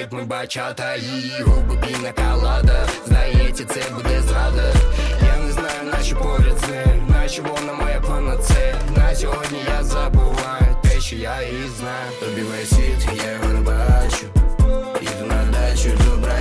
ритми бачата, її губи пінаколада. Здається, це буде зрада. Я не знаю, наче поряд з ним, наче вона моя панацея. На сьогодні я забуваю те, що я її знаю. Тобі весь світ, я його не бачу. Іду на дачу, добра.